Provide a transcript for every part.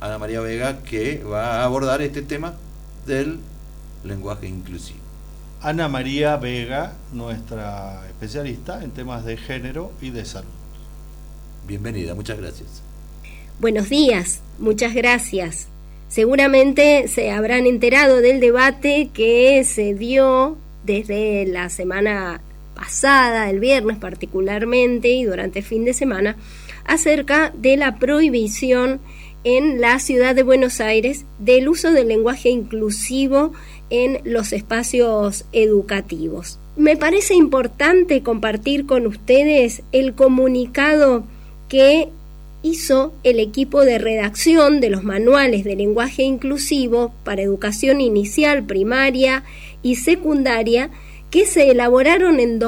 Ana María Vega, que va a abordar este tema del lenguaje inclusivo. Ana María Vega, nuestra especialista en temas de género y de salud. Bienvenida, muchas gracias. Buenos días, muchas gracias. Seguramente se habrán enterado del debate que se dio desde la semana pasada, el viernes particularmente, y durante el fin de semana, acerca de la prohibición en la ciudad de Buenos Aires del uso del lenguaje inclusivo en los espacios educativos. Me parece importante compartir con ustedes el comunicado que hizo el equipo de redacción de los manuales de lenguaje inclusivo para educación inicial, primaria y secundaria, que se elaboraron en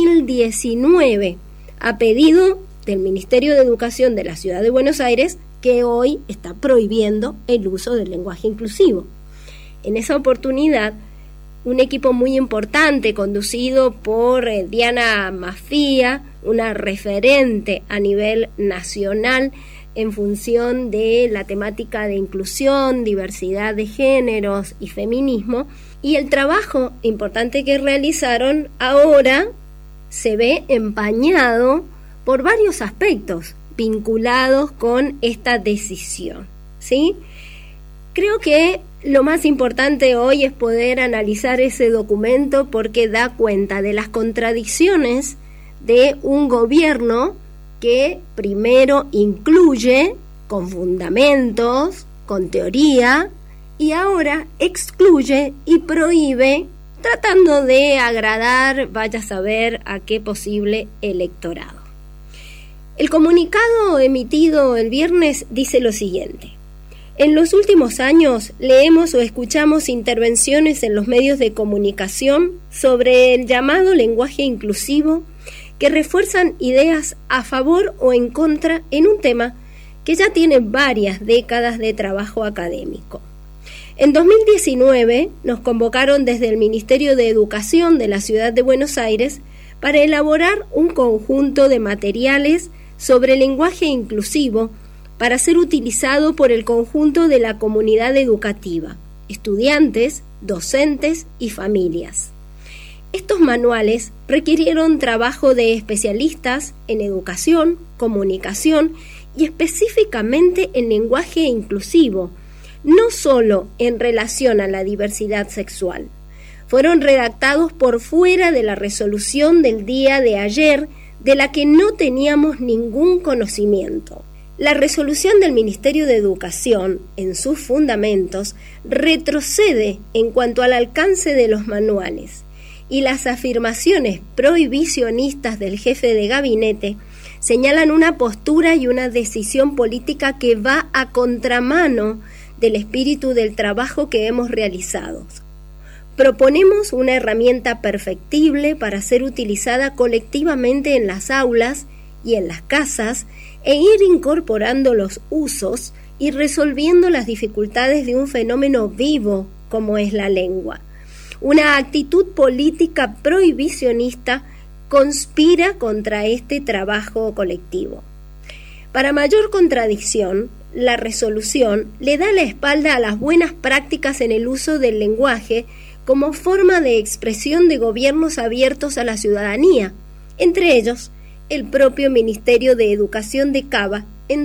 2019 a pedido del Ministerio de Educación de la Ciudad de Buenos Aires, que hoy está prohibiendo el uso del lenguaje inclusivo. En esa oportunidad, un equipo muy importante conducido por Diana Mafía, una referente a nivel nacional en función de la temática de inclusión, diversidad de géneros y feminismo, y el trabajo importante que realizaron ahora se ve empañado por varios aspectos vinculados con esta decisión, ¿sí? Creo que lo más importante hoy es poder analizar ese documento porque da cuenta de las contradicciones de un gobierno que primero incluye con fundamentos, con teoría, y ahora excluye y prohíbe tratando de agradar, vaya a saber a qué posible electorado. El comunicado emitido el viernes dice lo siguiente: en los últimos años leemos o escuchamos intervenciones en los medios de comunicación sobre el llamado lenguaje inclusivo que refuerzan ideas a favor o en contra en un tema que ya tiene varias décadas de trabajo académico. En 2019 nos convocaron desde el Ministerio de Educación de la Ciudad de Buenos Aires para elaborar un conjunto de materiales sobre lenguaje inclusivo para ser utilizado por el conjunto de la comunidad educativa, estudiantes, docentes y familias. Estos manuales requirieron trabajo de especialistas en educación, comunicación y específicamente en lenguaje inclusivo, no solo en relación a la diversidad sexual. Fueron redactados por fuera de la resolución del día de ayer, de la que no teníamos ningún conocimiento. La resolución del Ministerio de Educación, en sus fundamentos, retrocede en cuanto al alcance de los manuales, y las afirmaciones prohibicionistas del jefe de gabinete señalan una postura y una decisión política que va a contramano del espíritu del trabajo que hemos realizado. Proponemos una herramienta perfectible para ser utilizada colectivamente en las aulas y en las casas e ir incorporando los usos y resolviendo las dificultades de un fenómeno vivo como es la lengua. Una actitud política prohibicionista conspira contra este trabajo colectivo. Para mayor contradicción, la resolución le da la espalda a las buenas prácticas en el uso del lenguaje como forma de expresión de gobiernos abiertos a la ciudadanía, entre ellos el propio Ministerio de Educación de Cava en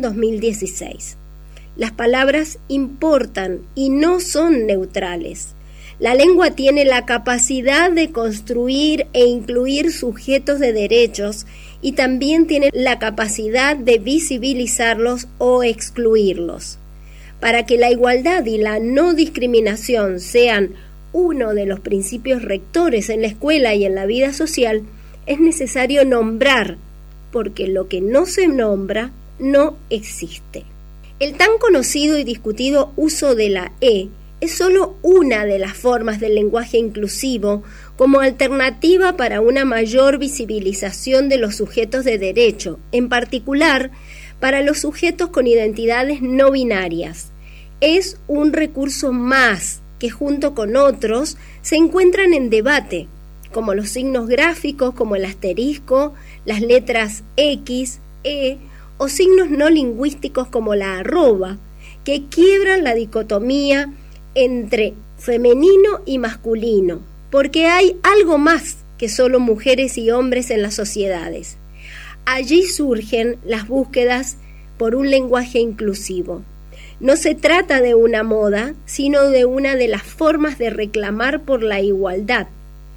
2016. Las palabras importan y no son neutrales. La lengua tiene la capacidad de construir e incluir sujetos de derechos y también tiene la capacidad de visibilizarlos o excluirlos. Para que la igualdad y la no discriminación sean uno de los principios rectores en la escuela y en la vida social, es necesario nombrar, porque lo que no se nombra no existe. El tan conocido y discutido uso de la E es solo una de las formas del lenguaje inclusivo como alternativa para una mayor visibilización de los sujetos de derecho, en particular para los sujetos con identidades no binarias. Es un recurso más que junto con otros se encuentran en debate, como los signos gráficos como el asterisco, las letras X, E o signos no lingüísticos como la arroba, que quiebran la dicotomía entre femenino y masculino, porque hay algo más que solo mujeres y hombres en las sociedades. Allí surgen las búsquedas por un lenguaje inclusivo. No se trata de una moda, sino de una de las formas de reclamar por la igualdad.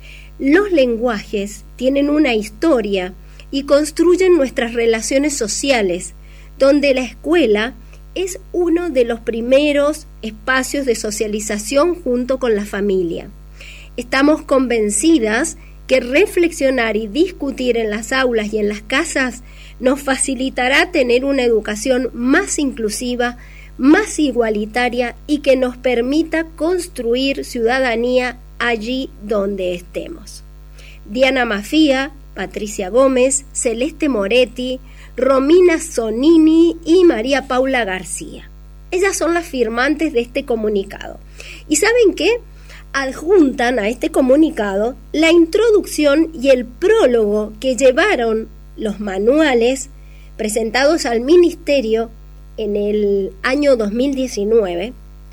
Los lenguajes tienen una historia y construyen nuestras relaciones sociales, donde la escuela es uno de los primeros espacios de socialización junto con la familia. Estamos convencidas que reflexionar y discutir en las aulas y en las casas nos facilitará tener una educación más inclusiva, más igualitaria y que nos permita construir ciudadanía allí donde estemos. Diana Mafía, Patricia Gómez, Celeste Moretti, Romina Sonini y María Paula García. Ellas son las firmantes de este comunicado. ¿Y saben qué? Adjuntan a este comunicado la introducción y el prólogo que llevaron los manuales presentados al Ministerio en el año 2019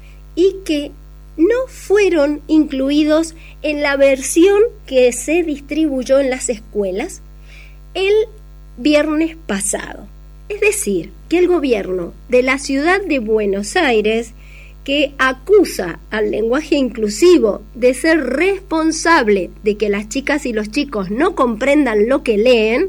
y que no fueron incluidos en la versión que se distribuyó en las escuelas el viernes pasado. Es decir, que el gobierno de la ciudad de Buenos Aires, que acusa al lenguaje inclusivo de ser responsable de que las chicas y los chicos no comprendan lo que leen,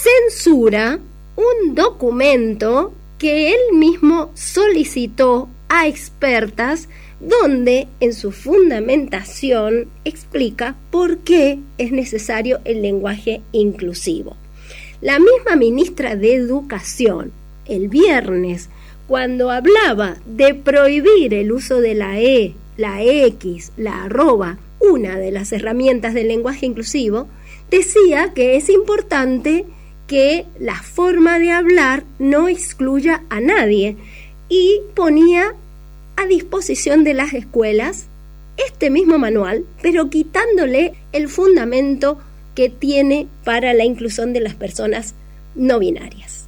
censura un documento que él mismo solicitó a expertas, donde en su fundamentación explica por qué es necesario el lenguaje inclusivo. La misma ministra de Educación, el viernes, cuando hablaba de prohibir el uso de la E, la X, la arroba, una de las herramientas del lenguaje inclusivo, decía que es importante que la forma de hablar no excluya a nadie y ponía a disposición de las escuelas este mismo manual, pero quitándole el fundamento que tiene para la inclusión de las personas no binarias.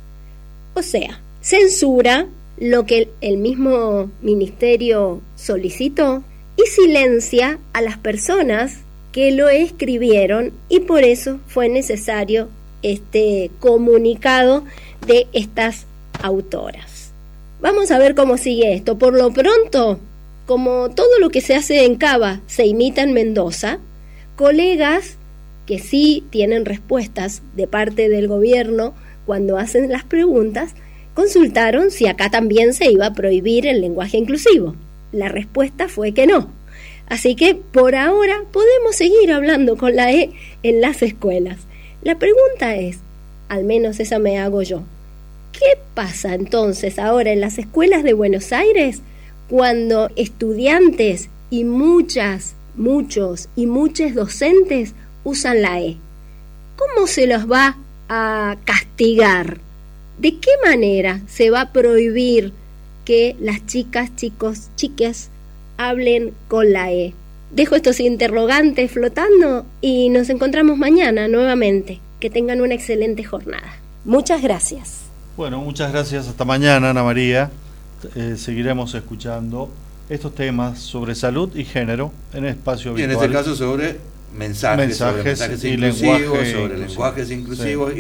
O sea, censura lo que el mismo ministerio solicitó y silencia a las personas que lo escribieron, y por eso fue necesario este comunicado de estas autoras. Vamos a ver cómo sigue esto. Por lo pronto, como todo lo que se hace en Cava se imita en Mendoza, colegas que sí tienen respuestas de parte del gobierno cuando hacen las preguntas, consultaron si acá también se iba a prohibir el lenguaje inclusivo. La respuesta fue que no. Así que por ahora podemos seguir hablando con la E en las escuelas. La pregunta es, al menos esa me hago yo, ¿qué pasa entonces ahora en las escuelas de Buenos Aires cuando estudiantes y muchos y muchas docentes usan la E? ¿Cómo se los va a castigar? ¿De qué manera se va a prohibir que las chicas, chicos, chiques hablen con la E? Dejo estos interrogantes flotando y nos encontramos mañana nuevamente. Que tengan una excelente jornada. Muchas gracias. Bueno, muchas gracias. Hasta mañana, Ana María. Seguiremos escuchando estos temas sobre salud y género en el espacio virtual. Y en este caso sobre mensajes y inclusivos, sobre lenguajes inclusivos. Sí.